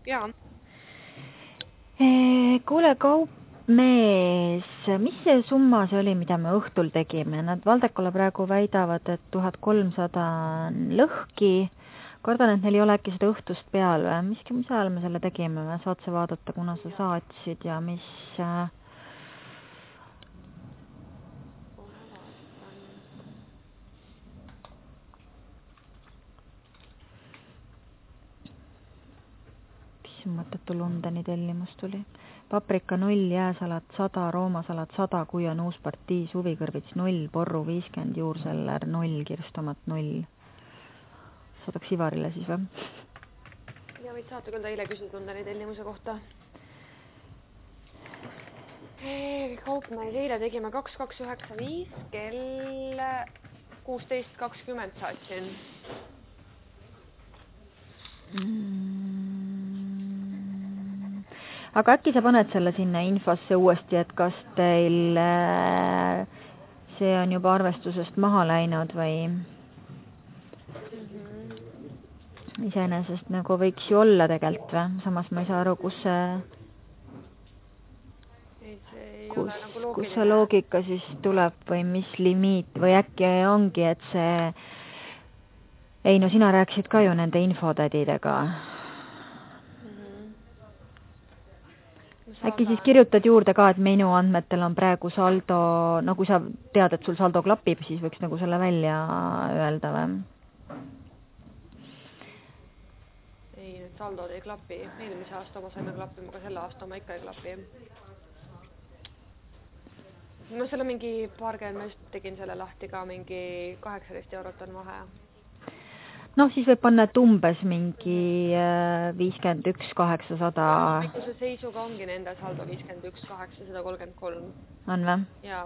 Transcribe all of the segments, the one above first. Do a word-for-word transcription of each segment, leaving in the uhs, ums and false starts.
Jaa. Kuule, kaupmees, mis see summa see oli, mida me õhtul tegime? Nad Valdekule praegu väidavad, et tuhat kolmsada lõhki. Kardan, et neil ei ole äkki seda õhtust peal või? Mis, mis ajal me selle tegime? Saad sa vaadata, kuna sa saatsid ja mis... mõttetu Londoni tellimus tuli. Paprika null, jääsalat sada, roomasalat sada, kui on uus partii, suvikõrvits null, porru viiskümmend, juurseller null, kirstomat null. Saadaks Ivarile siis või? Ja võid saata, küll ta eile küsinud Londoni tellimuse kohta. Kaupmees eile tegime kaks kaks üheksa viis, kell kuusteist kakskümmend saatsin. Mm. Aga äkki sa paned selle sinna infosse uuesti, et kas teil see on juba arvestusest maha läinud või mm-hmm. Iseenesest nagu võiks ju olla tegelikult või? Samas ma ei saa aru, kus see, ei, see ei kus, ole nagu loogiline. Kus see loogika siis tuleb või mis limiit või äkki ongi, et see ei, no sina rääkisid ka ju nende infotädidega. Äkki siis kirjutad juurde ka, et menu andmetel on praegu saldo, no kui sa tead, et sul saldo klapib, siis võiks nagu selle välja öelda või? Ei, need saldod ei klapi. Eelmise aasta oma saime klappima, aga selle aasta oma ikka ei klapi. No selle mingi paarkümmend, ma just tegin selle lahti ka, mingi kaheksateist eurot on vahe. Noh, siis võib panna, et umbes mingi viiskümmend üks kaheksasada. Hommikuse seisuga ongi nende saldo viiskümmend üks kaheksasada kolmkümmend kolm. On või? Jaa.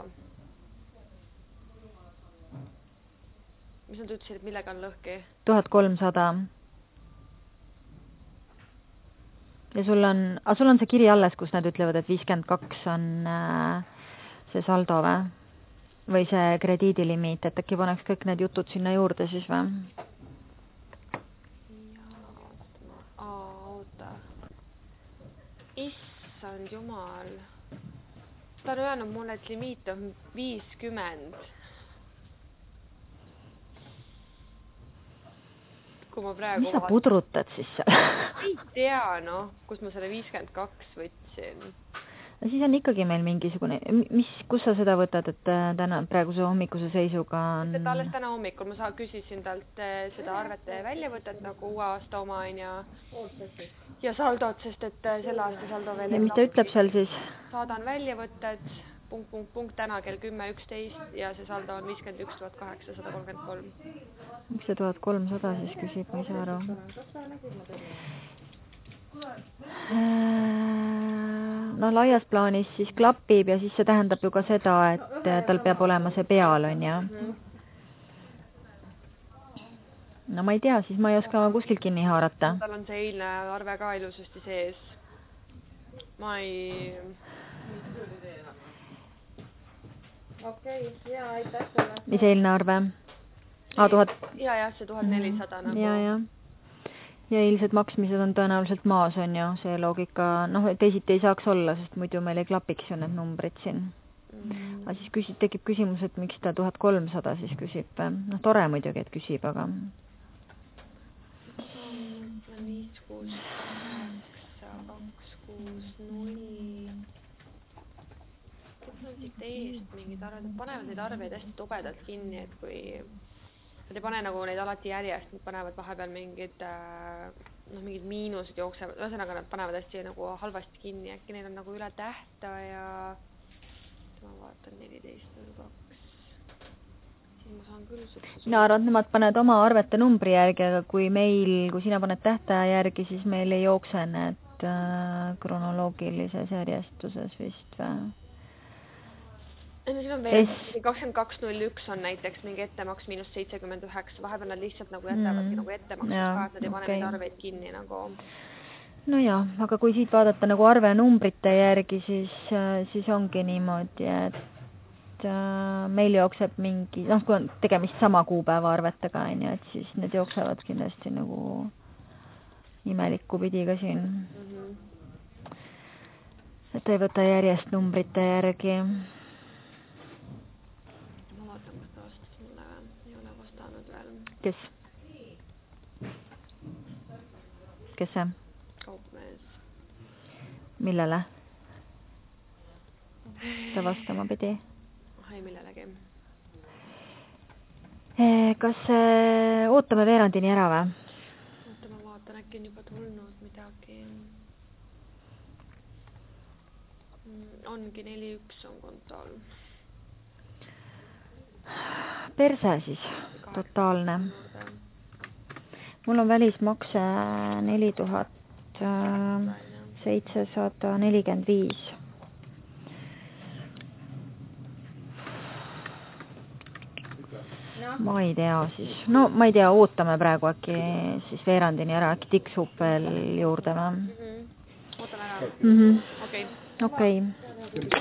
Mis nad ütlesid, et millega on lõhki? tuhat kolmsada. Ja sul on, aga sul on see kiri alles, kus nad ütlevad, et viiskümmend kaks on see saldo või? Või see krediidilimiit, et äkki paneks kõik need jutud sinna juurde siis või? Issand jumal. Ta on öelnud mulle, et limiit on viiskümmend. Kui ma praegu... Mis sa pudrutad siis seal? Ei tea, no, kus ma selle viiskümmend kaks võtsin. No siis on ikkagi meil mingisugune... Mis, kus sa seda võtad, et täna praeguse hommikuse seisuga on... Et alles täna hommikul ma saa, küsisin talt seda arvete väljavõtet nagu uue aasta oma ja, ja saldot, sest et selle aasta saldo veel... Ja mis ta ütleb seal siis? Saadan väljavõtted, punkt, punkt, punkt, täna kell kümme üksteist ja see saldo on viiskümmend üks tuhat kaheksasada kolmkümmend kolm. Miks see tuhat kolmsada siis küsib, ma ei saa aru? No laias plaanis siis klapib ja siis see tähendab ju ka seda, et tal peab olema see peal, on ja? No ma ei tea, siis ma ei oska kuskilt kinni haarata. Tal on see eilne arve ka ilusasti sees. Ma ei... Okei, jaa, aitäh selle. Mis eilne arve? A, tuhat... Ja, jah, see tuhat nelisada nagu. Ja, ja. Ja eilsed maksmised on tõenäoliselt maas, on ju, see loogika, noh, teisiti ei saaks olla, sest muidu meil ei klapiks ju need numbrid siin. Mm. Aga siis küsid, tekib küsimus, et miks ta tuhat kolmsada siis küsib. Noh, tore muidugi, et küsib, aga... viis kuus kaheksa kaks kuus null Kus on siit eest mingid arved? Panevad neid arveid hästi tobedalt kinni, et kui... Nad ei pane nagu neid alati järjest, nad panevad vahepeal mingid, noh, mingid miinused jooksevad, ühesõnaga nad panevad hästi nagu halvasti kinni, äkki neil on nagu üle tähta ja ma vaatan neliteist null kaks Siis ma saan küll suhtes. Mina arvan, et nemad paned oma arvete numbri järgi, aga kui meil, kui sina paned tähtaja järgi, siis meil ei jookse need äh, kronoloogilises järjestuses vist või? No siin on veel kakskümmend kaks null üks on näiteks mingi ettemaks miinus seitsekümmend üheksa Vahepeal nad lihtsalt nagu jätavadki mm. nagu ettemaks, ja, ka, et nad ei pane okay. neid arveid kinni nagu. No jah, aga kui siit vaadata nagu arve numbrite järgi, siis, siis ongi niimoodi, et meil jookseb mingi, noh, kui on tegemist sama kuupäeva arvetega, on ju, et siis need jooksevad kindlasti nagu imelikku pidi ka siin. Mhm. Et ta ei võta järjest numbrite järgi. Ma vaatan, kas ta vastas mulle või? Ei ole vastanud veel. Kes? Kes see? Kaupmees. Millele? Ta vastama pidi. Ei millelegi. Kas ootame veerandini ära või? Oota, ma vaatan, äkki on juba tulnud midagi. Ongi neli üks on kontol. Perse siis, totaalne. Mul on välismakse neli tuhat seitsesada nelikümmend viis. Ma ei tea siis. No ma ei tea, ootame praegu äkki siis veerandini ära, äkki tiksub veel juurde või? Ootame ära. Mhm. Okei. Okei.